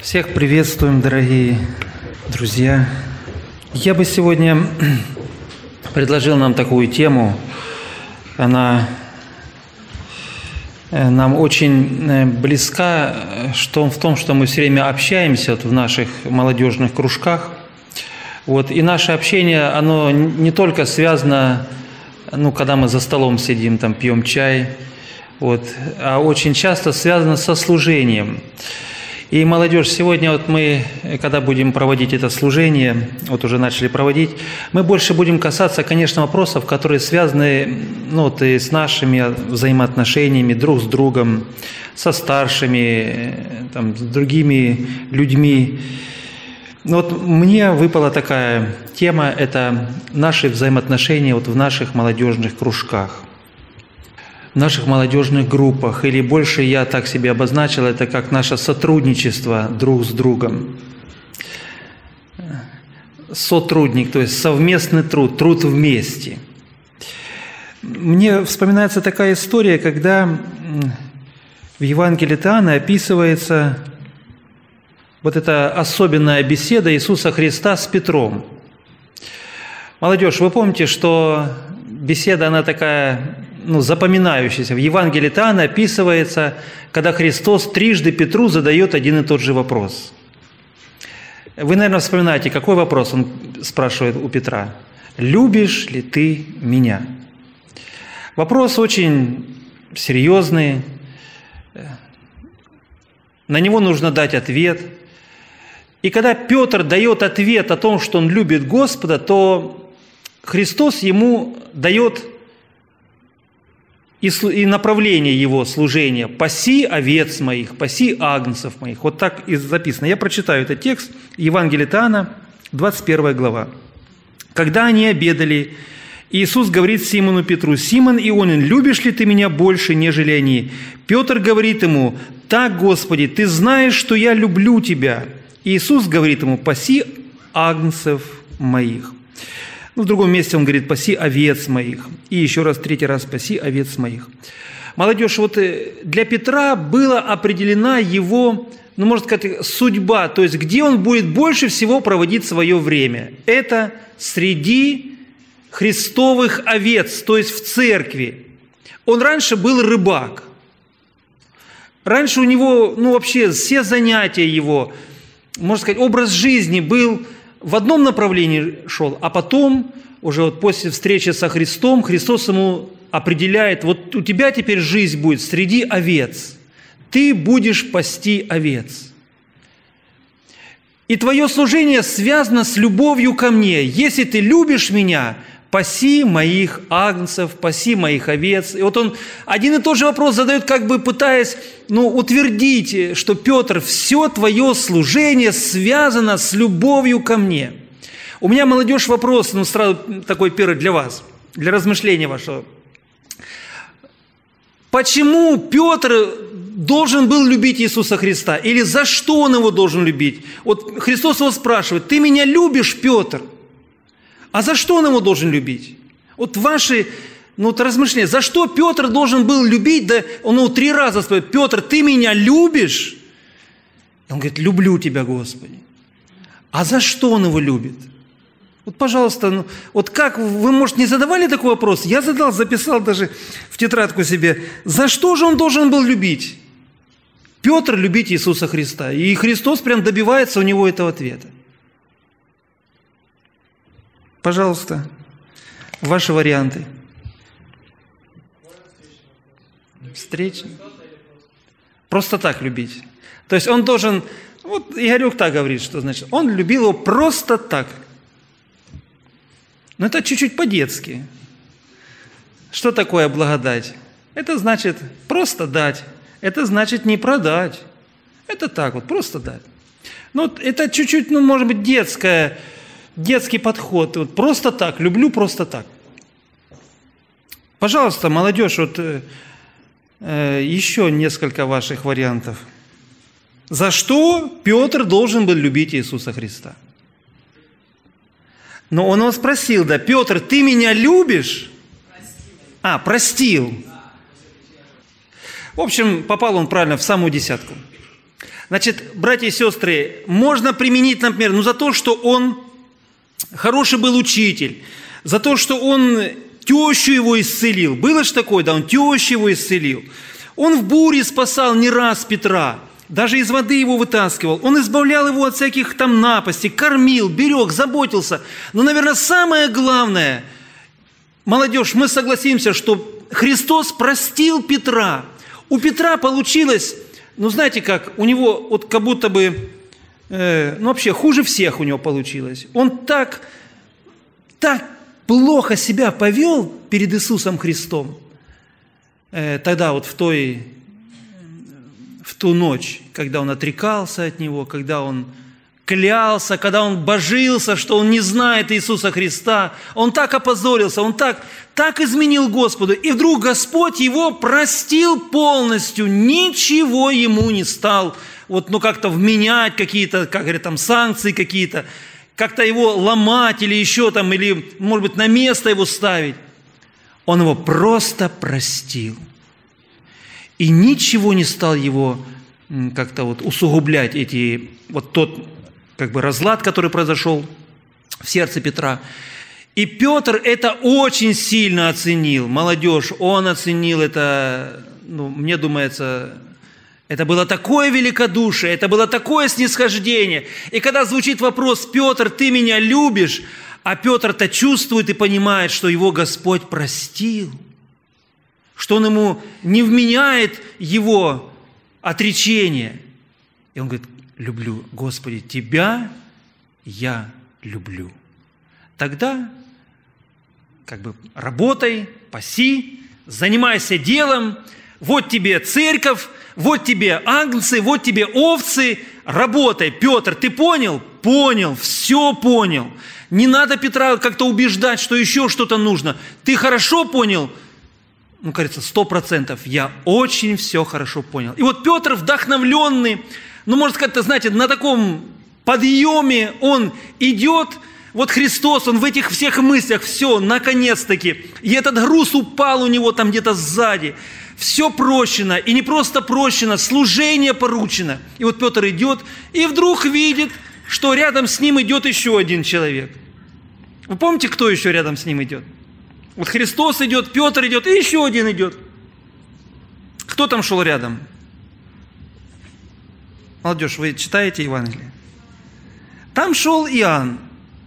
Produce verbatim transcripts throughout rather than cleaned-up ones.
Всех приветствуем, дорогие друзья. Я бы сегодня предложил нам такую тему. Она нам очень близка что, в том, что мы все время общаемся вот в наших молодежных кружках. Вот, и наше общение, оно не только связано, ну, когда мы за столом сидим, там, пьем чай, вот, а очень часто связано со служением. И молодежь, сегодня вот мы, когда будем проводить это служение, вот уже начали проводить, мы больше будем касаться, конечно, вопросов, которые связаны, ну, вот, и с нашими взаимоотношениями друг с другом, со старшими, там, с другими людьми. Вот мне выпала такая тема, это наши взаимоотношения вот в наших молодежных кружках, в наших молодежных группах, или больше я так себе обозначил, это как наше сотрудничество друг с другом. Сотрудник, то есть совместный труд, труд вместе. Мне вспоминается такая история, когда в Евангелии от Иоанна описывается вот эта особенная беседа Иисуса Христа с Петром. Молодежь, вы помните, что беседа, она такая, ну, запоминающаяся. В Евангелии от Иоанна описывается, когда Христос трижды Петру задает один и тот же вопрос. Вы, наверное, вспоминаете, какой вопрос он спрашивает у Петра. «Любишь ли ты меня?» Вопрос очень серьезный. На него нужно дать ответ. И когда Петр дает ответ о том, что он любит Господа, то Христос ему дает и направление его служения: «Паси овец моих, паси агнцев моих». Вот так и записано. Я прочитаю этот текст, Евангелие от Иоанна, двадцать первая глава. «Когда они обедали, Иисус говорит Симону Петру: „Симон Ионин, любишь ли ты меня больше, нежели они?“ Петр говорит ему: „Так, Господи, ты знаешь, что я люблю тебя“. Иисус говорит ему: „Паси агнцев моих“». Ну, в другом месте он говорит: «Паси овец моих». И еще раз, третий раз: «Паси овец моих». Молодежь, вот для Петра была определена его, ну, можно сказать, судьба, то есть где он будет больше всего проводить свое время. Это среди христовых овец, то есть в церкви. Он раньше был рыбак. Раньше у него, ну, вообще все занятия его, можно сказать, образ жизни был в одном направлении шел, а потом, уже вот после встречи со Христом, Христос ему определяет: вот у тебя теперь жизнь будет среди овец, ты будешь пасти овец. И твое служение связано с любовью ко мне. Если ты любишь меня, паси моих агнцев, паси моих овец. И вот он один и тот же вопрос задает, как бы пытаясь, ну, утвердить, что, Петр, все твое служение связано с любовью ко мне. У меня, молодежь, вопрос, ну, сразу такой первый для вас, для размышления вашего. Почему Петр должен был любить Иисуса Христа? Или за что он его должен любить? Вот Христос его спрашивает: «Ты меня любишь, Петр?» А за что он его должен любить? Вот ваши, ну, вот размышления. За что Петр должен был любить? Да он его три раза спрашивает: «Петр, ты меня любишь?» Он говорит: «Люблю тебя, Господи». А за что он его любит? Вот, пожалуйста, ну, вот как, вы, может, не задавали такой вопрос? Я задал, записал даже в тетрадку себе. За что же он должен был любить? Петр любить Иисуса Христа. И Христос прям добивается у него этого ответа. Пожалуйста, ваши варианты. Встреча. Просто так любить. То есть он должен, вот Игорек так говорит, что значит, он любил его просто так. Но это чуть-чуть по-детски. Что такое благодать? Это значит просто дать. Это значит не продать. Это так вот, просто дать. Ну, это чуть-чуть, ну, может быть, детское, детский подход. Вот просто так, люблю просто так. Пожалуйста, молодежь, вот э, еще несколько ваших вариантов. За что Петр должен был любить Иисуса Христа? Но он его спросил, да: «Петр, ты меня любишь?» Простил. А, простил. В общем, попал он правильно в самую десятку. Значит, братья и сестры, можно применить, например, ну, за то, что он хороший был учитель, за то, что он тещу его исцелил. Было же такое, да, он тещу его исцелил. Он в буре спасал не раз Петра, даже из воды его вытаскивал. Он избавлял его от всяких там напастей, кормил, берег, заботился. Но, наверное, самое главное, молодежь, мы согласимся, что Христос простил Петра. У Петра получилось, ну, знаете как, у него вот как будто бы, э, ну, вообще хуже всех у него получилось. Он так, так плохо себя повел перед Иисусом Христом, э, тогда вот в той, в ту ночь, когда он отрекался от Него, когда он клялся, когда он божился, что он не знает Иисуса Христа. Он так опозорился, он так, так изменил Господу. И вдруг Господь его простил полностью, ничего ему не стал вот, ну, как-то вменять какие-то, как говорят, там, санкции какие-то, как-то его ломать или еще там, или, может быть, на место его ставить. Он его просто простил. И ничего не стал его как-то вот усугублять, эти, вот тот как бы разлад, который произошел в сердце Петра. И Петр это очень сильно оценил. Молодежь, он оценил это, ну, мне думается, это было такое великодушие, это было такое снисхождение. И когда звучит вопрос: «Петр, ты меня любишь?», а Петр-то чувствует и понимает, что его Господь простил, что он ему не вменяет его отречение. И он говорит: «Люблю, Господи, Тебя я люблю». Тогда как бы работай, паси, занимайся делом, вот тебе церковь, вот тебе агнцы, вот тебе овцы, работай. Петр, ты понял? Понял, все понял. Не надо Петра как-то убеждать, что еще что-то нужно. Ты хорошо понял? Ну, кажется, сто процентов. Я очень все хорошо понял. И вот Петр, вдохновленный, ну, можно сказать, знаете, на таком подъеме он идет. Вот Христос, Он в этих всех мыслях, все, наконец-таки. И этот груз упал у него там где-то сзади. Все прощено, и не просто прощено, служение поручено. И вот Петр идет, и вдруг видит, что рядом с ним идет еще один человек. Вы помните, кто еще рядом с ним идет? Вот Христос идет, Петр идет, и еще один идет. Кто там шел рядом? Молодежь, вы читаете Евангелие? Там шел Иоанн.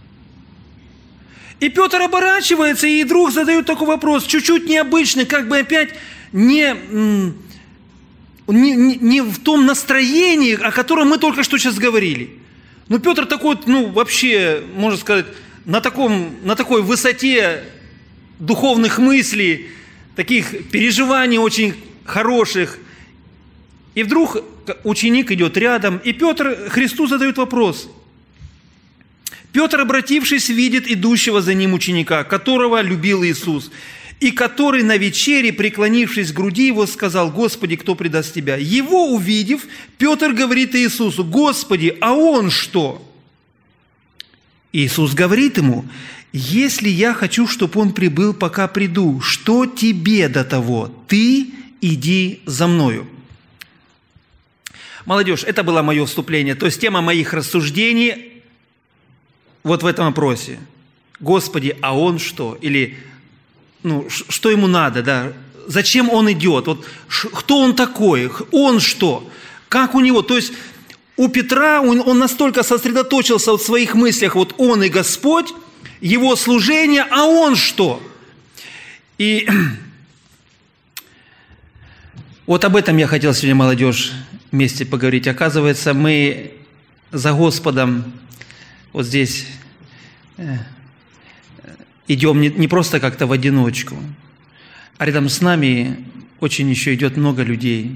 И Петр оборачивается, и вдруг задает такой вопрос, чуть-чуть необычный, как бы опять не, не, не в том настроении, о котором мы только что сейчас говорили. Но Петр такой, ну, вообще, можно сказать, на, таком, на такой высоте духовных мыслей, таких переживаний очень хороших. И вдруг ученик идет рядом, и Петр Христу задает вопрос. Петр, обратившись, видит идущего за ним ученика, которого любил Иисус, и который на вечере, преклонившись к груди его, сказал: «Господи, кто предаст тебя?» Его увидев, Петр говорит Иисусу: «Господи, а он что?» Иисус говорит ему: «Если я хочу, чтобы он прибыл, пока приду, что тебе до того? Ты иди за мною». Молодежь, это было мое вступление, то есть тема моих рассуждений вот в этом вопросе. Господи, а он что? Или, ну, что ему надо, да? Зачем он идет? Вот, кто он такой? Он что? Как у него? То есть у Петра, он, он настолько сосредоточился в своих мыслях, вот он и Господь, его служение, а он что? И вот об этом я хотел сегодня, молодежь, вместе поговорить. Оказывается, мы за Господом вот здесь идем не, не просто как-то в одиночку, а рядом с нами очень еще идет много людей.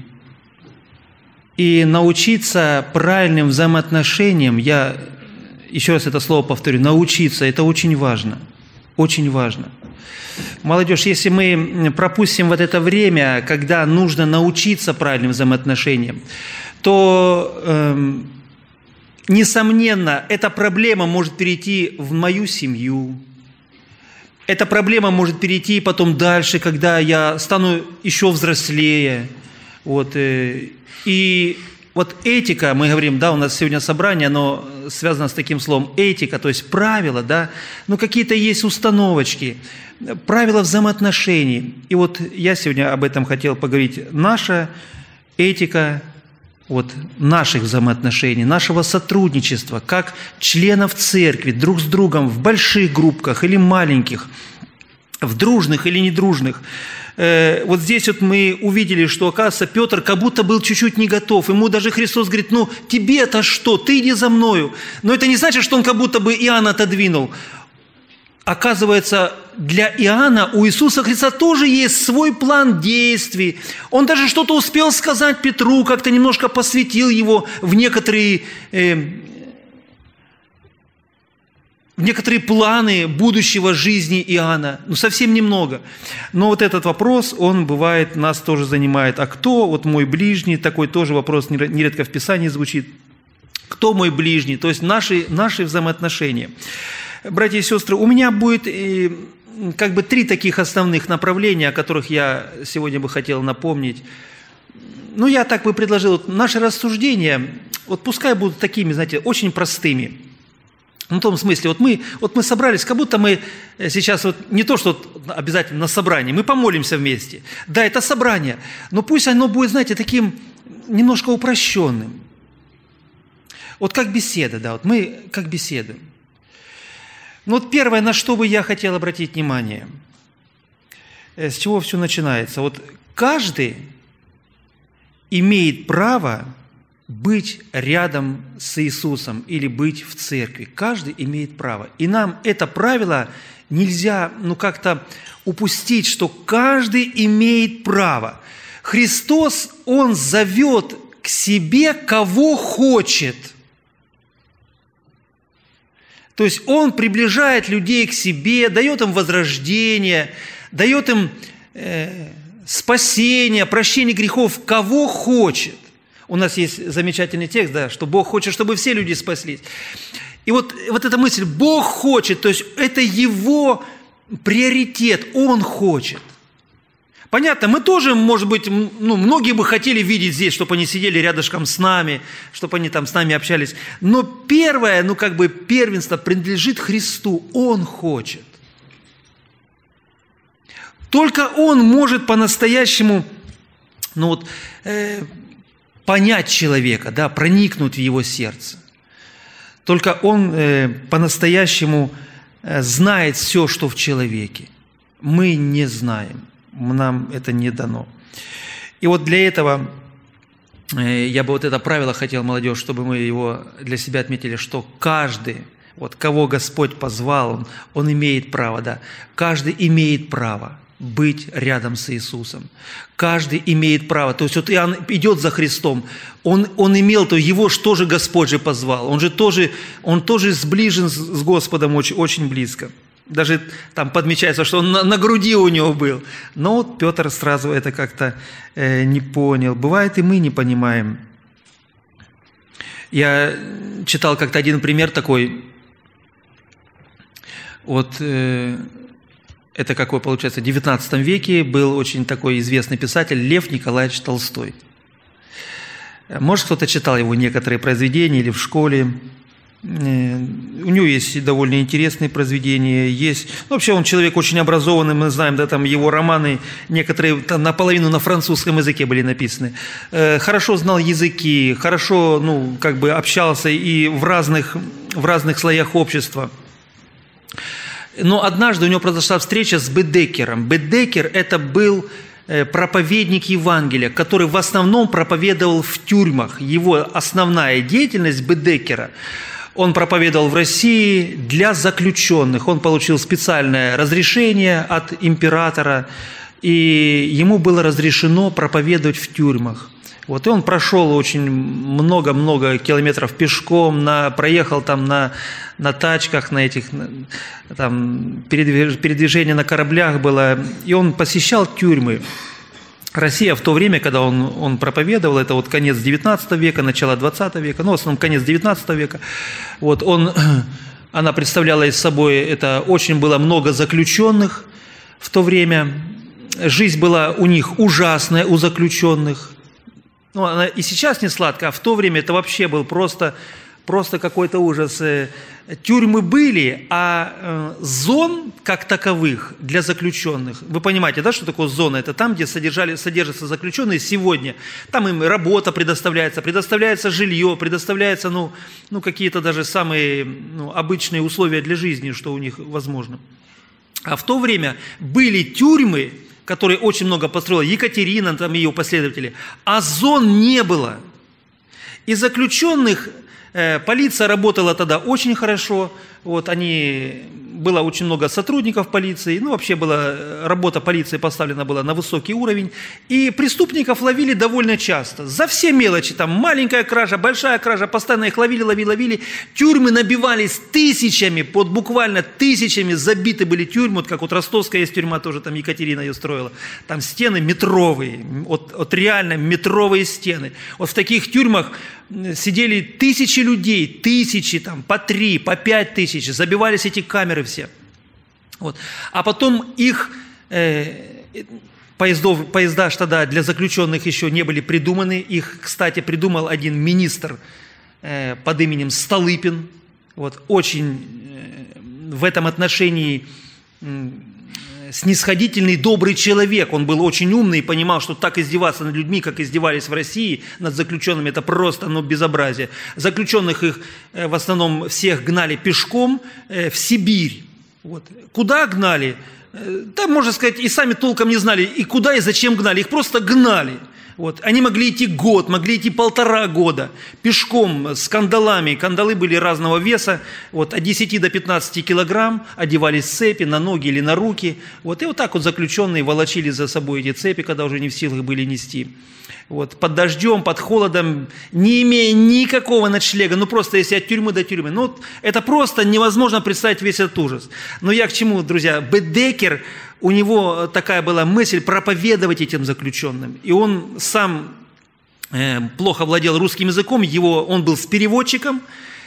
И научиться правильным взаимоотношениям, я еще раз это слово повторю, научиться, это очень важно, очень важно. Молодежь, если мы пропустим вот это время, когда нужно научиться правильным взаимоотношениям, то э, несомненно, эта проблема может перейти в мою семью. Эта проблема может перейти потом дальше, когда я стану еще взрослее. Вот, и вот этика, мы говорим, да, у нас сегодня собрание, оно связано с таким словом этика, то есть правила, да, ну какие-то есть установочки, правила взаимоотношений. И вот я сегодня об этом хотел поговорить. Наша этика вот, наших взаимоотношений, нашего сотрудничества, как членов церкви, друг с другом, в больших группках или маленьких, в дружных или недружных. Вот здесь вот мы увидели, что, оказывается, Петр как будто был чуть-чуть не готов. Ему даже Христос говорит, ну, тебе-то что, ты иди за мною. Но это не значит, что он как будто бы Иоанна отодвинул. Оказывается, для Иоанна у Иисуса Христа тоже есть свой план действий. Он даже что-то успел сказать Петру, как-то немножко посвятил его в некоторые... Э, в некоторые планы будущего жизни Иоанна, ну совсем немного. Но вот этот вопрос, он бывает, нас тоже занимает. А кто, вот мой ближний, такой тоже вопрос нередко в Писании звучит. Кто мой ближний? То есть наши, наши взаимоотношения. Братья и сестры, у меня будет как бы три таких основных направления, о которых я сегодня бы хотел напомнить. Ну, я так бы предложил, вот наши рассуждения, вот пускай будут такими, знаете, очень простыми. В том смысле, вот мы, вот мы собрались, как будто мы сейчас, вот, не то, что обязательно на собрании, мы помолимся вместе. Да, это собрание, но пусть оно будет, знаете, таким немножко упрощенным. Вот как беседа, да, вот мы как беседуем. Ну вот первое, на что бы я хотел обратить внимание, с чего все начинается. Вот каждый имеет право быть рядом с Иисусом или быть в церкви. Каждый имеет право. И нам это правило нельзя, ну, как-то упустить, что каждый имеет право. Христос, Он зовет к себе, кого хочет. То есть Он приближает людей к себе, дает им возрождение, дает им э, спасение, прощение грехов, кого хочет. У нас есть замечательный текст, да, что Бог хочет, чтобы все люди спаслись. И вот, вот эта мысль, Бог хочет, то есть это Его приоритет, Он хочет. Понятно, мы тоже, может быть, ну, многие бы хотели видеть здесь, чтобы они сидели рядышком с нами, чтобы они там с нами общались. Но первое, ну как бы первенство принадлежит Христу, Он хочет. Только Он может по-настоящему, ну вот, э, понять человека, да, проникнуть в его сердце. Только Он э, по-настоящему э, знает все, что в человеке. Мы не знаем, нам это не дано. И вот для этого э, я бы вот это правило хотел, молодежь, чтобы мы его для себя отметили, что каждый, вот кого Господь позвал, Он, он имеет право, да, каждый имеет право быть рядом с Иисусом. Каждый имеет право. То есть вот Иоанн идет за Христом, он, он имел, то его же тоже Господь же позвал. Он же тоже, он тоже сближен с Господом очень, очень близко. Даже там подмечается, что он на, на груди у него был. Но вот Петр сразу это как-то э, не понял. Бывает, и мы не понимаем. Я читал как-то один пример такой. Вот... Э, Это какой, получается, в девятнадцатом веке был очень такой известный писатель Лев Николаевич Толстой. Может, кто-то читал его некоторые произведения или в школе. У него есть довольно интересные произведения. Есть... Ну, вообще, он человек очень образованный, мы знаем, да, там его романы, некоторые там, наполовину на французском языке были написаны. Хорошо знал языки, хорошо, ну, как бы общался и в разных, в разных слоях общества. Но однажды у него произошла встреча с Бедекером. Бедекер – это был проповедник Евангелия, который в основном проповедовал в тюрьмах. Его основная деятельность Бедекера – он проповедовал в России для заключенных. Он получил специальное разрешение от императора, и ему было разрешено проповедовать в тюрьмах. Вот, и он прошел очень много-много километров пешком, на, проехал там на, на тачках, на этих, там, передвижение на кораблях было, и он посещал тюрьмы. Россия в то время, когда он, он проповедовал, это вот конец девятнадцатого века, начало двадцатого века, ну, в основном конец девятнадцатого века, вот, он, она представляла из собой, это очень было много заключенных в то время, жизнь была у них ужасная, у заключенных. Ну, она и сейчас не сладкая, а в то время это вообще был просто, просто какой-то ужас. Тюрьмы были, а зон как таковых для заключенных, вы понимаете, да, что такое зона? Это там, где содержали, содержатся заключенные сегодня. Там им работа предоставляется, предоставляется жилье, предоставляются ну, ну, какие-то даже самые ну, обычные условия для жизни, что у них возможно. А в то время были тюрьмы, которые очень много построила Екатерина, там ее последователи, а зон не было. И заключенных э, полиция работала тогда очень хорошо, вот они, было очень много сотрудников полиции, ну вообще была, работа полиции поставлена была на высокий уровень, и преступников ловили довольно часто, за все мелочи, там маленькая кража, большая кража, постоянно их ловили, ловили, ловили, тюрьмы набивались тысячами, под буквально тысячами забиты были тюрьмы, вот как вот ростовская есть тюрьма, тоже там Екатерина ее строила, там стены метровые, вот, вот реально метровые стены, вот в таких тюрьмах сидели тысячи людей, тысячи, там, по три, по пять тысяч, забивались эти камеры все. Вот. А потом их, э, поездов, поезда тогда для заключенных еще не были придуманы, их, кстати, придумал один министр э, под именем Столыпин, вот, очень э, в этом отношении э, снисходительный, добрый человек. Он был очень умный и понимал, что так издеваться над людьми, как издевались в России, над заключенными, это просто ну, безобразие. Заключенных их э, в основном всех гнали пешком э, в Сибирь. Вот. Куда гнали? Э, там, можно сказать, и сами толком не знали, и куда, и зачем гнали. Их просто гнали. Вот. Они могли идти год, могли идти полтора года пешком с кандалами. Кандалы были разного веса, вот, от десяти до пятнадцати килограмм, одевались цепи на ноги или на руки. Вот. И вот так вот заключенные волочили за собой эти цепи, когда уже не в силах были нести. Вот. Под дождем, под холодом, не имея никакого ночлега, ну просто если от тюрьмы до тюрьмы. Ну, вот, это просто невозможно представить весь этот ужас. Но я к чему, друзья? Бедекер, у него такая была мысль проповедовать этим заключенным. И он сам э, плохо владел русским языком, его, он был с переводчиком.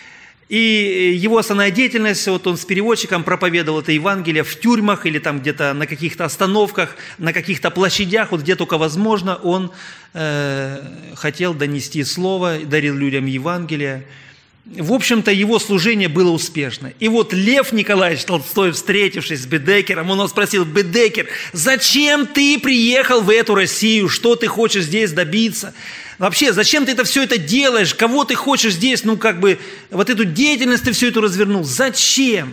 И его основная деятельность, вот он с переводчиком проповедовал это Евангелие в тюрьмах или там где-то на каких-то остановках, на каких-то площадях, вот где только возможно, он э, хотел донести слово, дарил людям Евангелие. В общем-то, его служение было успешно. И вот Лев Николаевич Толстой, встретившись с Бедекером, он спросил: Бедекер, зачем ты приехал в эту Россию? Что ты хочешь здесь добиться? Вообще, зачем ты это все это делаешь? Кого ты хочешь здесь, ну, как бы, вот эту деятельность ты всю эту развернул? Зачем?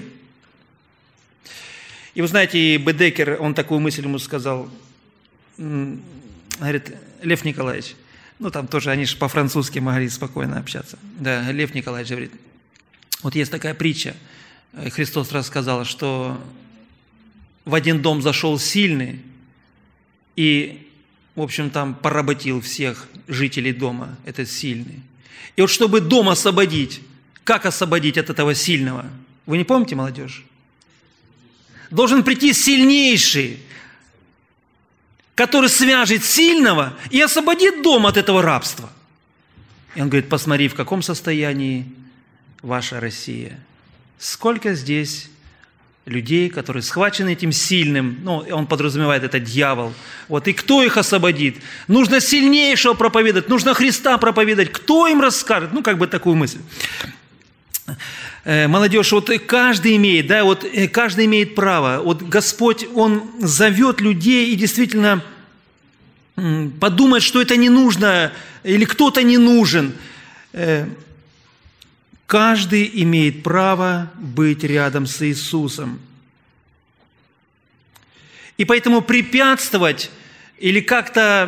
И вы знаете, Бедекер, он такую мысль ему сказал, говорит: Лев Николаевич, ну, там тоже они же по-французски могли спокойно общаться. Да, Лев Николаевич говорит, вот есть такая притча, Христос рассказал, что в один дом зашел сильный и, в общем, там поработил всех жителей дома, этот сильный. И вот чтобы дом освободить, как освободить от этого сильного? Вы не помните, молодежь? Должен прийти сильнейший, который свяжет сильного и освободит дом от этого рабства. И он говорит: посмотри, в каком состоянии ваша Россия. Сколько здесь людей, которые схвачены этим сильным, ну, он подразумевает, это дьявол. Вот, и кто их освободит? Нужно сильнейшего проповедовать, нужно Христа проповедовать. Кто им расскажет? Ну, как бы такую мысль. Молодежь, вот каждый имеет, да, вот каждый имеет право. Вот Господь, Он зовет людей и действительно подумать, что это не нужно или кто-то не нужен. Каждый имеет право быть рядом с Иисусом. И поэтому препятствовать или как-то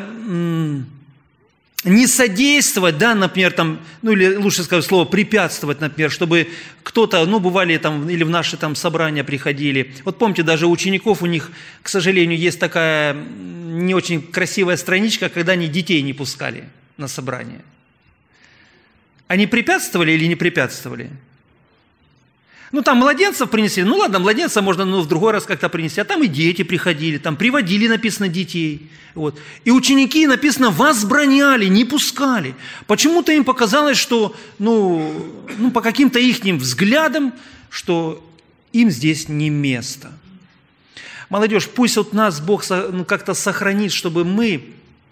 не содействовать, да, например, там, ну или лучше сказать слово препятствовать, например, чтобы кто-то, ну, бывали там, или в наши там собрания приходили. Вот помните, даже у учеников, у них, к сожалению, есть такая не очень красивая страничка, когда они детей не пускали на собрание. Они препятствовали или не препятствовали? Ну, там младенцев принесли, ну ладно, младенца можно ну, в другой раз как-то принести, а там и дети приходили, там приводили, написано, детей. Вот. И ученики, написано, возбраняли, не пускали. Почему-то им показалось, что, ну, ну по каким-то ихним взглядам, что им здесь не место. Молодежь, пусть вот нас Бог ну, как-то сохранит, чтобы мы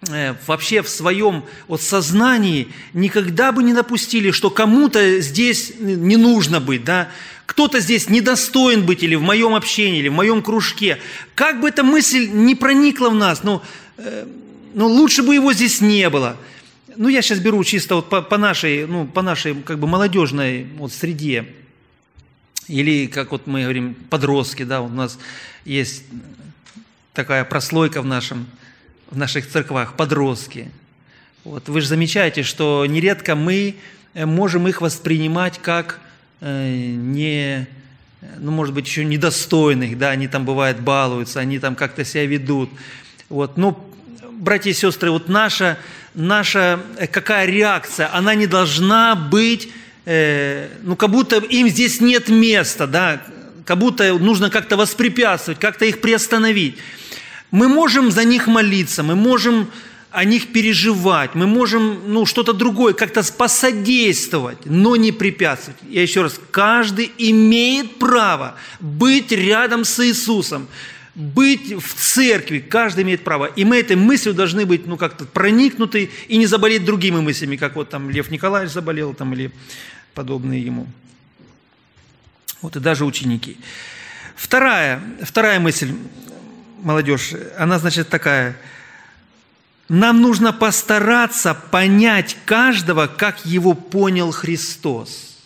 вообще в своем вот сознании никогда бы не допустили, что кому-то здесь не нужно быть, да, кто-то здесь недостоин быть или в моем общении, или в моем кружке. Как бы эта мысль не проникла в нас, ну, э, ну лучше бы его здесь не было. Ну, я сейчас беру чисто вот по, по нашей, ну, по нашей как бы молодежной вот среде. Или, как вот мы говорим, подростки, да, у нас есть такая прослойка в нашем в наших церквах, подростки. Вот, вы же замечаете, что нередко мы можем их воспринимать как э, не, ну, может быть, еще недостойных, да, они там, бывает, балуются, они там как-то себя ведут. Вот, но, братья и сестры, вот наша, наша какая реакция, она не должна быть, э, ну, как будто им здесь нет места, да, как будто нужно как-то воспрепятствовать, как-то их приостановить. Мы можем за них молиться, мы можем о них переживать, мы можем, ну, что-то другое, как-то посодействовать, но не препятствовать. Я еще раз, каждый имеет право быть рядом с Иисусом, быть в церкви, каждый имеет право. И мы этой мыслью должны быть, ну, как-то проникнуты и не заболеть другими мыслями, как вот там Лев Николаевич заболел, там, или подобные ему. Вот и даже ученики. Вторая, вторая мысль, молодежь, она, значит, такая. Нам нужно постараться понять каждого, как его понял Христос.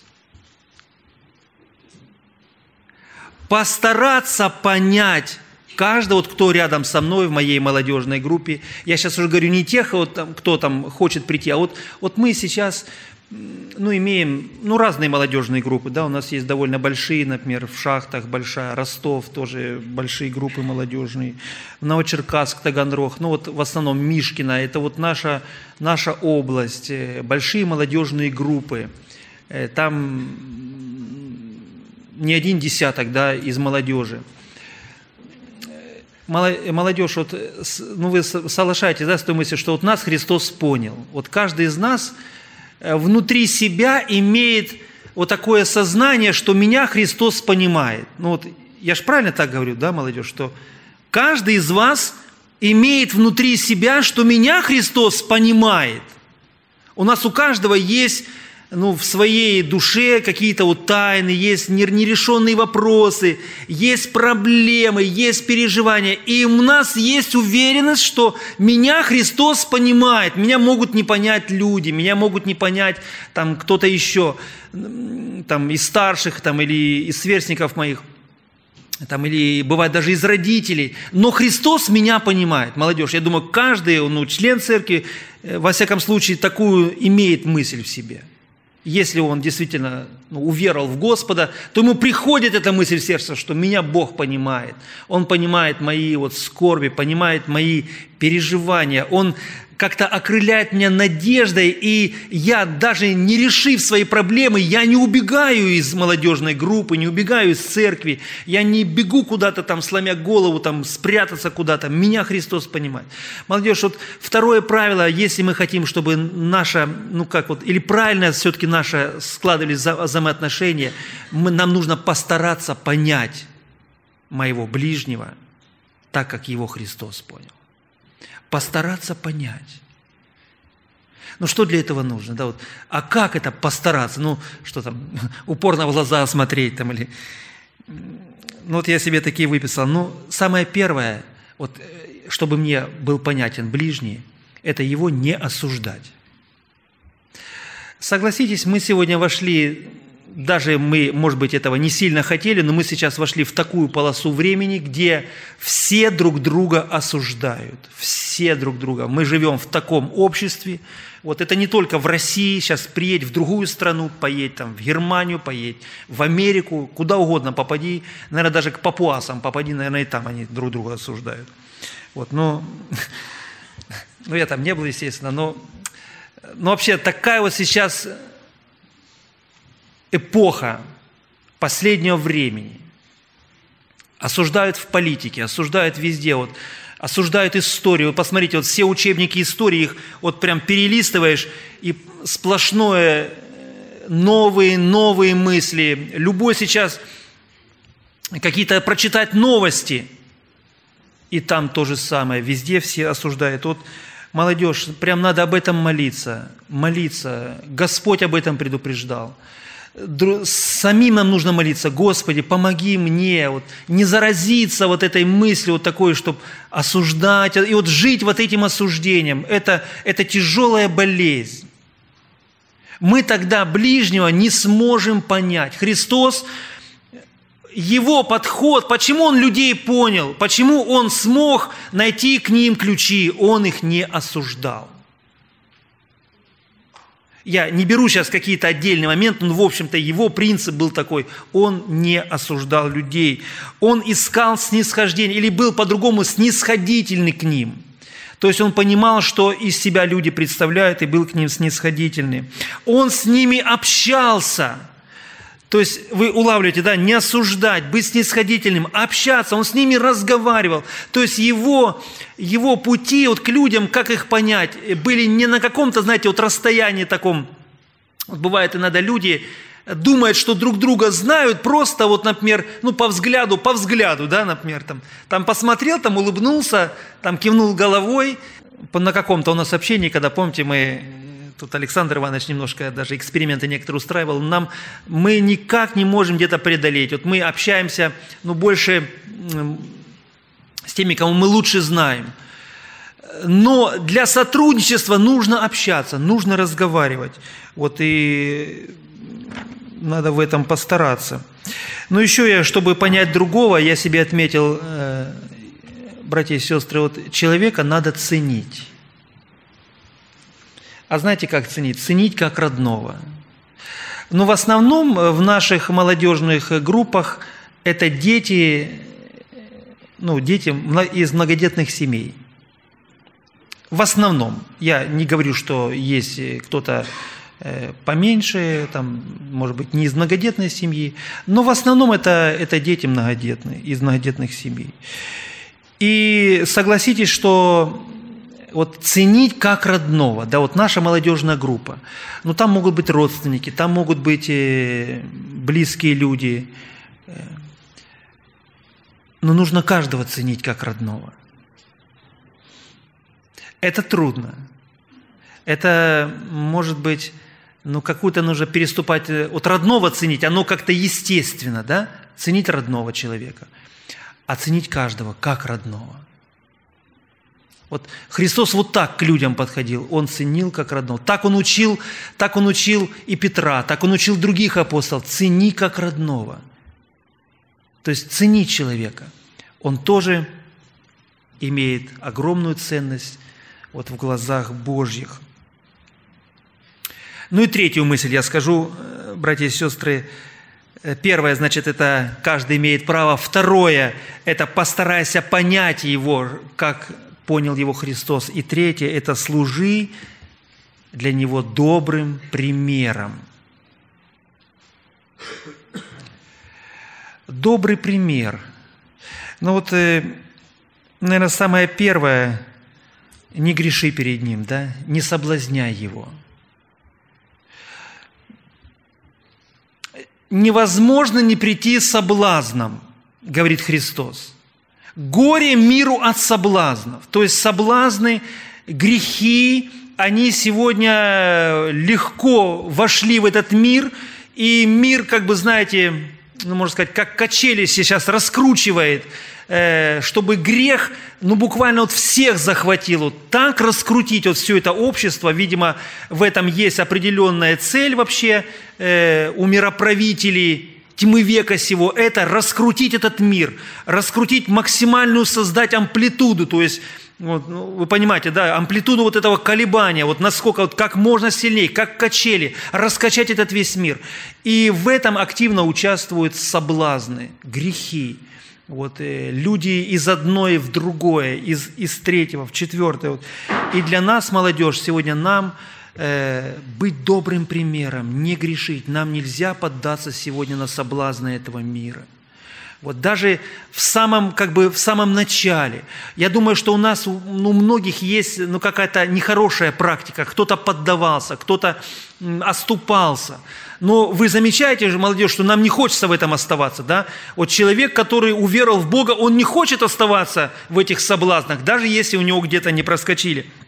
Постараться понять каждого, вот кто рядом со мной в моей молодежной группе. Я сейчас уже говорю не тех, вот, там, кто там хочет прийти, а вот, вот мы сейчас... Ну, имеем, ну, разные молодежные группы, да, у нас есть довольно большие, например, в Шахтах большая, Ростов тоже большие группы молодежные, Новочеркасск, Таганрог, ну, вот в основном Мишкино, это вот наша, наша область, большие молодежные группы, там не один десяток, да, из молодежи. Молодежь, вот, ну, вы соглашаетесь, да, с той мыслью, что вот нас Христос понял, вот каждый из нас внутри себя имеет вот такое сознание, что меня Христос понимает. Ну вот, я же правильно так говорю, да, молодежь, что каждый из вас имеет внутри себя, что меня Христос понимает. У нас у каждого есть, ну, в своей душе какие-то вот тайны, есть нерешенные вопросы, есть проблемы, есть переживания. И у нас есть уверенность, что меня Христос понимает. Меня могут не понять люди, меня могут не понять там кто-то еще, там, из старших там, или из сверстников моих, там, или бывает даже из родителей. Но Христос меня понимает. Молодежь, я думаю, каждый, ну, член церкви, во всяком случае, такую имеет мысль в себе. Если он действительно, ну, уверовал в Господа, то ему приходит эта мысль в сердце, что меня Бог понимает. Он понимает мои вот скорби, понимает мои переживания. Он как-то окрыляет меня надеждой, и я, даже не решив свои проблемы, я не убегаю из молодежной группы, не убегаю из церкви, я не бегу куда-то там, сломя голову, там, спрятаться куда-то. Меня Христос понимает. Молодежь, вот второе правило, если мы хотим, чтобы наша, ну как вот, или правильно все-таки наше складывались вза- взаимоотношения, мы, нам нужно постараться понять моего ближнего так, как его Христос понял. Постараться понять. Ну, что для этого нужно? Да, вот. А как это постараться? Ну, что там, упорно в глаза смотреть там или... Ну, вот я себе такие выписал. Ну, самое первое, вот, чтобы мне был понятен ближний, это его не осуждать. Согласитесь, мы сегодня вошли... Даже мы, может быть, этого не сильно хотели, но мы сейчас вошли в такую полосу времени, где все друг друга осуждают. Все друг друга. Мы живем в таком обществе. Вот это не только в России. Сейчас приедь в другую страну, поедь там в Германию, поедь в Америку, куда угодно попади. Наверное, даже к папуасам попади, наверное, и там они друг друга осуждают. Вот, но, ну, я там не был, естественно, но, но вообще такая вот сейчас... эпоха последнего времени. Осуждают в политике, осуждают везде, вот, осуждают историю. Вот посмотрите, вот все учебники истории, их вот прям перелистываешь, и сплошное новые, новые мысли. Любой сейчас какие-то прочитать новости, и там то же самое. Везде все осуждают. Вот Молодежь, прям надо об этом молиться, молиться. Господь об этом предупреждал. Самим нам нужно молиться: Господи, помоги мне вот, не заразиться вот этой мыслью вот такой, чтобы осуждать, и вот жить вот этим осуждением. Это, это тяжелая болезнь. Мы тогда ближнего не сможем понять. Христос, Его подход, почему Он людей понял, почему Он смог найти к ним ключи, Он их не осуждал. Я не беру сейчас какие-то отдельные моменты, но, в общем-то, его принцип был такой: он не осуждал людей. Он искал снисхождение, или был по-другому снисходительный к ним. То есть он понимал, что из себя люди представляют, и был к ним снисходительный. Он с ними общался. То есть вы улавливаете, да, не осуждать, быть снисходительным, общаться. Он с ними разговаривал. То есть его, его пути вот к людям, как их понять, были не на каком-то, знаете, вот расстоянии таком. Вот бывает иногда люди думают, что друг друга знают, просто вот, например, ну по взгляду, по взгляду, да, например, там, там посмотрел, там улыбнулся, там кивнул головой. На каком-то у нас общении, когда, помните, мы... Тут Александр Иванович немножко даже эксперименты некоторые устраивал. Нам, мы никак не можем где-то преодолеть. Вот мы общаемся, ну, больше с теми, кого мы лучше знаем. Но для сотрудничества нужно общаться, нужно разговаривать. Вот и надо в этом постараться. Но еще я, чтобы понять другого, я себе отметил, братья и сестры, вот человека надо ценить. А знаете, как ценить? Ценить как родного. Но в основном в наших молодежных группах это дети, ну, дети из многодетных семей. В основном. Я не говорю, что есть кто-то поменьше, там, может быть, не из многодетной семьи, но в основном это, это дети многодетные, из многодетных семей. И согласитесь, что... Вот ценить как родного, да, вот наша молодежная группа, ну там могут быть родственники, там могут быть э, близкие люди, э, но нужно каждого ценить как родного. Это трудно. Это, может быть, ну какую-то нужно переступать, от родного ценить, оно как-то естественно, да, ценить родного человека, а ценить каждого как родного. Вот Христос вот так к людям подходил, Он ценил как родного. Так Он учил, так Он учил и Петра, так Он учил других апостолов. Цени как родного. То есть цени человека. Он тоже имеет огромную ценность вот в глазах Божьих. Ну и третью мысль я скажу, братья и сестры. Первое, значит, это каждый имеет право. Второе, это постарайся понять его, как понял его Христос. И третье – это служи для него добрым примером. Добрый пример. Ну вот, наверное, самое первое – не греши перед ним, да? Не соблазняй его. Невозможно не прийти с соблазном, говорит Христос. Горе миру от соблазнов. То есть соблазны, грехи, они сегодня легко вошли в этот мир, и мир, как бы, знаете, ну, можно сказать, как качели сейчас раскручивает, э, чтобы грех, ну, буквально вот всех захватил. Вот так раскрутить вот все это общество, видимо, в этом есть определенная цель вообще э, у мироправителей тьмы века сего, это раскрутить этот мир, раскрутить максимальную, создать амплитуду, то есть, вот, ну, вы понимаете, да, амплитуду вот этого колебания, вот насколько, вот как можно сильнее, как качели, раскачать этот весь мир. И в этом активно участвуют соблазны, грехи. Вот, э, люди из одной в другое, из, из третьего в четвертое. Вот. И для нас, молодежь, сегодня нам быть добрым примером, не грешить. Нам нельзя поддаться сегодня на соблазны этого мира. Вот даже в самом, как бы, в самом начале. Я думаю, что у нас, ну, у многих есть, ну, какая-то нехорошая практика. Кто-то поддавался, кто-то оступался. Но вы замечаете же, молодежь, что нам не хочется в этом оставаться, да? Вот человек, который уверовал в Бога, он не хочет оставаться в этих соблазнах, даже если у него где-то не проскочили.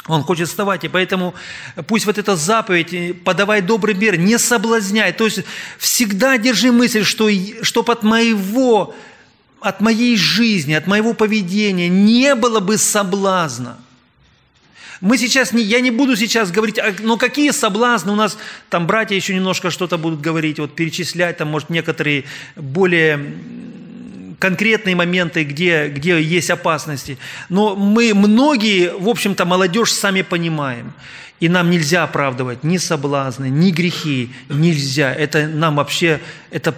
Он хочет вставать, и поэтому пусть вот эта заповедь, подавай добрый мир, не соблазняй. То есть всегда держи мысль, что, чтоб от моего, от моей жизни, от моего поведения не было бы соблазна. Мы сейчас, не, я не буду сейчас говорить, но какие соблазны у нас, там братья еще немножко что-то будут говорить, вот перечислять, там, может, некоторые более конкретные моменты, где, где есть опасности. Но мы многие, в общем-то, молодежь сами понимаем. И нам нельзя оправдывать ни соблазны, ни грехи. Нельзя. Это нам вообще, это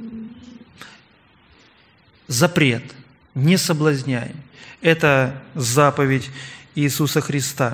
запрет. Не соблазняем. Это заповедь Иисуса Христа.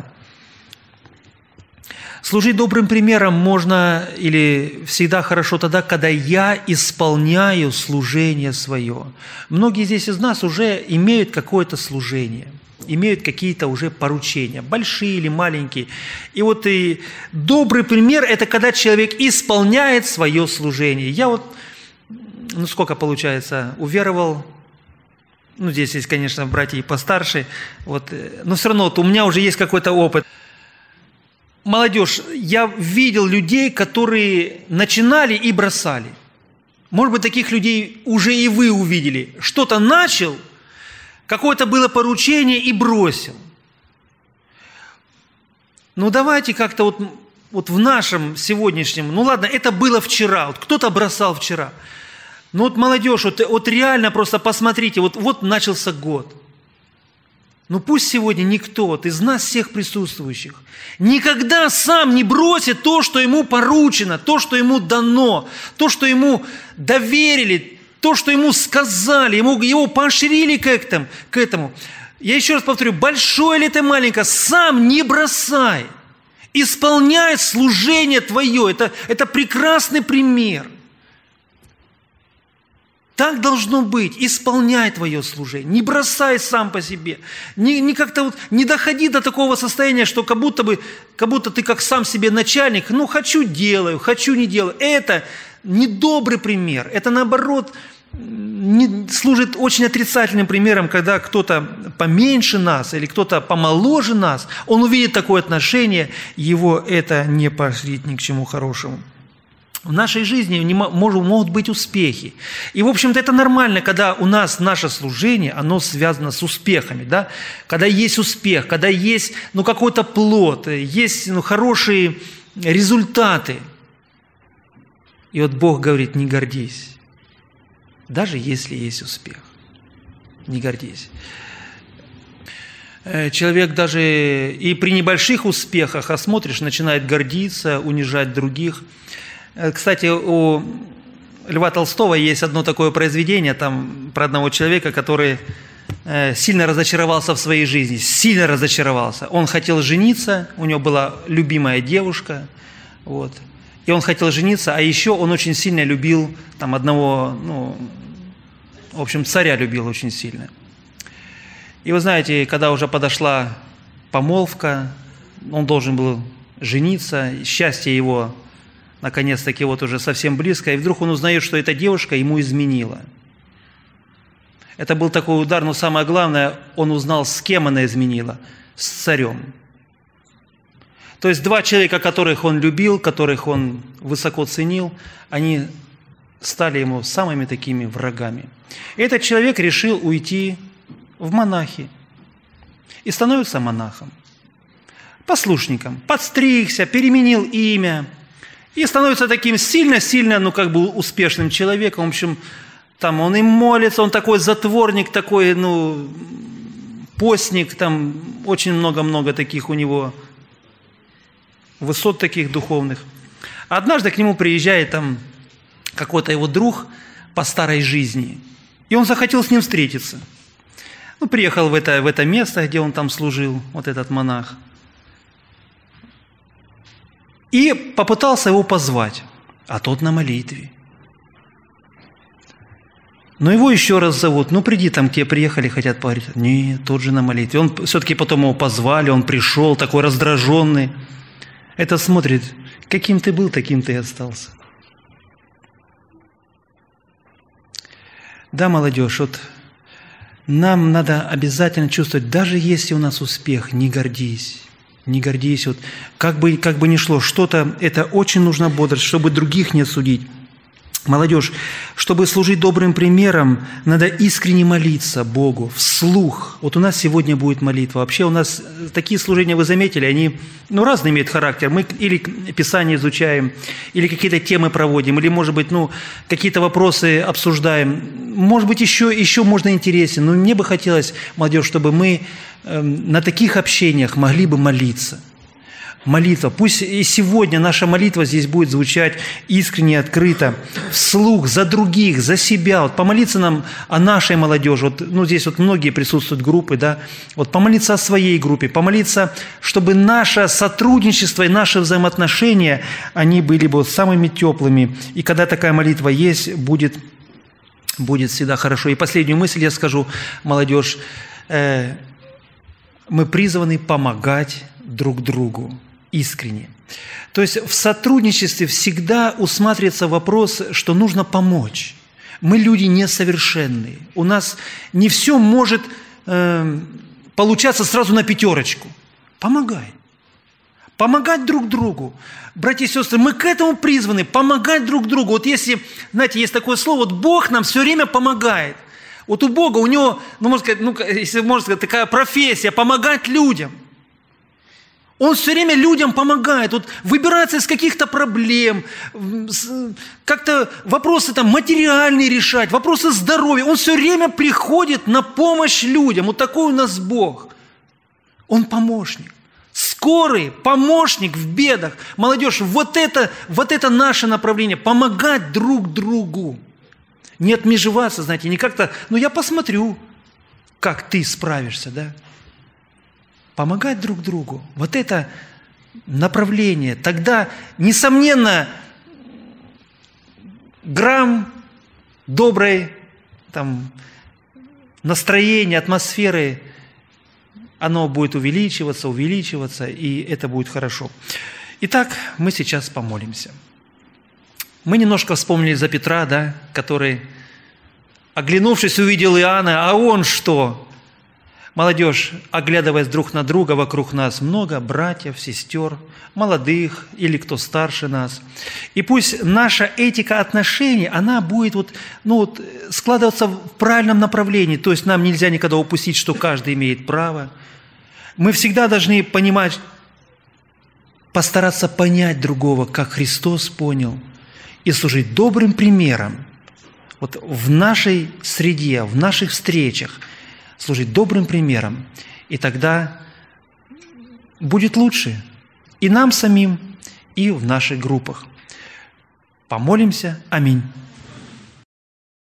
Служить добрым примером можно или всегда хорошо тогда, когда я исполняю служение свое. Многие здесь из нас уже имеют какое-то служение, имеют какие-то уже поручения, большие или маленькие. И вот и добрый пример – это когда человек исполняет свое служение. Я вот, ну сколько получается, уверовал. Ну, здесь есть, конечно, братья и постарше, вот, но все равно вот у меня уже есть какой-то опыт. Молодежь, я видел людей, которые начинали и бросали. Может быть, таких людей уже и вы увидели. Что-то начал, какое-то было поручение и бросил. Ну, давайте как-то вот, вот в нашем сегодняшнем, ну ладно, это было вчера, вот кто-то бросал вчера. Ну вот молодежь, вот, вот реально просто посмотрите, вот, вот начался год. Ну пусть сегодня никто вот из нас всех присутствующих никогда сам не бросит то, что ему поручено, то, что ему дано, то, что ему доверили, то, что ему сказали, ему, его поощрили к этому, к этому. Я еще раз повторю, большое или ты маленькое, сам не бросай, исполняй служение твое, это, это прекрасный пример. Так должно быть. Исполняй твое служение. Не бросай сам по себе. Не, не как-то вот, не доходи до такого состояния, что как будто бы, как будто ты как сам себе начальник. Ну, хочу делаю, хочу не делаю. Это недобрый пример. Это наоборот не, служит очень отрицательным примером, когда кто-то поменьше нас или кто-то помоложе нас, он увидит такое отношение, его это не поощрит ни к чему хорошему. В нашей жизни не может, могут быть успехи. И, в общем-то, это нормально, когда у нас наше служение, оно связано с успехами. Да? Когда есть успех, когда есть ну, какой-то плод, есть ну, хорошие результаты. И вот Бог говорит, не гордись, даже если есть успех. Не гордись. Человек даже и при небольших успехах, а смотришь, начинает гордиться, унижать других. Кстати, у Льва Толстого есть одно такое произведение там, про одного человека, который сильно разочаровался в своей жизни, сильно разочаровался. Он хотел жениться, у него была любимая девушка, вот, и он хотел жениться, а еще он очень сильно любил там, одного, ну, в общем, царя любил очень сильно. И вы знаете, когда уже подошла помолвка, он должен был жениться, счастье его наконец-таки вот уже совсем близко, и вдруг он узнает, что эта девушка ему изменила. Это был такой удар, но самое главное, он узнал, с кем она изменила. С царем. То есть два человека, которых он любил, которых он высоко ценил, они стали ему самыми такими врагами. И этот человек решил уйти в монахи и становится монахом, послушником, подстригся, переменил имя, и становится таким сильно-сильно, ну, как бы успешным человеком. В общем, там он и молится, он такой затворник, такой, ну, постник, там очень много-много таких у него высот таких духовных. Однажды к нему приезжает там какой-то его друг по старой жизни, и он захотел с ним встретиться. Ну, приехал в это, в это место, где он там служил, вот этот монах. И попытался его позвать, а тот на молитве. Но его еще раз зовут, ну приди, там к тебе приехали, хотят поговорить. Нет, тот же на молитве. Он все-таки потом его позвали, он пришел, такой раздраженный. Этот смотрит, каким ты был, таким ты и остался. Да, молодежь, вот нам надо обязательно чувствовать, даже если у нас успех, не гордись. Не гордись. Вот, как бы, как бы ни шло, что-то, это очень нужна бодрость, чтобы других не осудить. Молодежь, чтобы служить добрым примером, надо искренне молиться Богу, вслух. Вот у нас сегодня будет молитва. Вообще у нас такие служения, вы заметили, они ну, разные имеют характер. Мы или Писание изучаем, или какие-то темы проводим, или, может быть, ну, какие-то вопросы обсуждаем. Может быть, еще, еще можно интереснее. Но мне бы хотелось, молодежь, чтобы мы э, на таких общениях могли бы молиться. Молитва. Пусть и сегодня наша молитва здесь будет звучать искренне, открыто, вслух, за других, за себя. Вот помолиться нам о нашей молодежи. Вот, ну, здесь вот многие присутствуют группы, да. Вот помолиться о своей группе, помолиться, чтобы наше сотрудничество и наши взаимоотношения, они были бы вот самыми теплыми. И когда такая молитва есть, будет, будет всегда хорошо. И последнюю мысль я скажу, молодежь. Э, мы призваны помогать друг другу. Искренне. То есть в сотрудничестве всегда усматривается вопрос, что нужно помочь. Мы люди несовершенные. У нас не все может э, получаться сразу на пятерочку. Помогай. Помогать друг другу. Братья и сестры, мы к этому призваны, помогать друг другу. Вот если, знаете, есть такое слово, вот Бог нам все время помогает. Вот у Бога, у Него, ну, можно сказать, ну, если можно сказать, такая профессия – помогать людям. Он все время людям помогает, вот выбираться из каких-то проблем, как-то вопросы там материальные решать, вопросы здоровья. Он все время приходит на помощь людям. Вот такой у нас Бог. Он помощник. Скорый помощник в бедах. Молодежь, вот это, вот это наше направление. Помогать друг другу. Не отмежеваться, знаете, не как-то, ну я посмотрю, как ты справишься, да? Помогать друг другу. Вот это направление. Тогда, несомненно, грамм доброй там, настроения, атмосферы, оно будет увеличиваться, увеличиваться, и это будет хорошо. Итак, мы сейчас помолимся. Мы немножко вспомнили за Петра, да, который, оглянувшись, увидел Иоанна, а он что? Молодежь, оглядываясь друг на друга, вокруг нас много братьев, сестер, молодых или кто старше нас. И пусть наша этика отношений, она будет вот, ну вот, складываться в правильном направлении. То есть нам нельзя никогда упустить, что каждый имеет право. Мы всегда должны понимать, постараться понять другого, как Христос понял, и служить добрым примером вот в нашей среде, в наших встречах, служить добрым примером, и тогда будет лучше и нам самим, и в наших группах. Помолимся. Аминь.